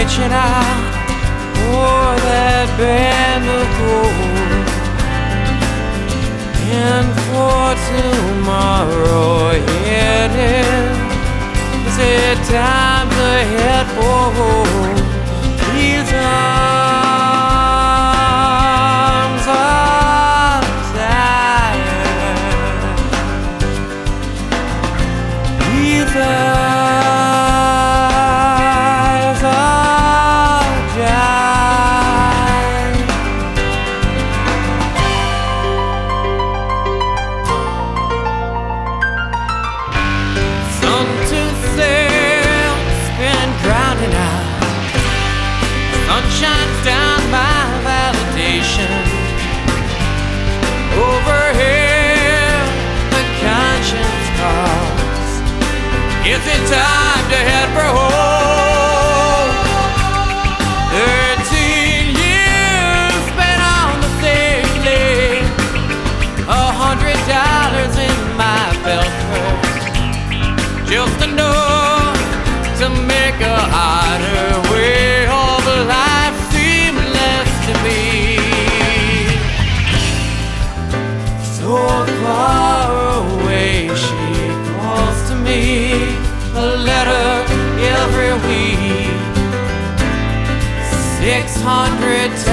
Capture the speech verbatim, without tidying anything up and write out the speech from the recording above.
reaching out for that band of gold, and for tomorrow heading. Is it time to head for home? These arms are tired. These eyes are dry. Sun to sail, spin drowning out. Sun shines down my validation. Overhead, the conscience calls. Is it time to head for home? Thirteen years spent on the sailing, a hundred dollars in my belt purse, just enough to make a harder way of life seamless to me. So far away, she calls to me, a letter every week, six hundred times.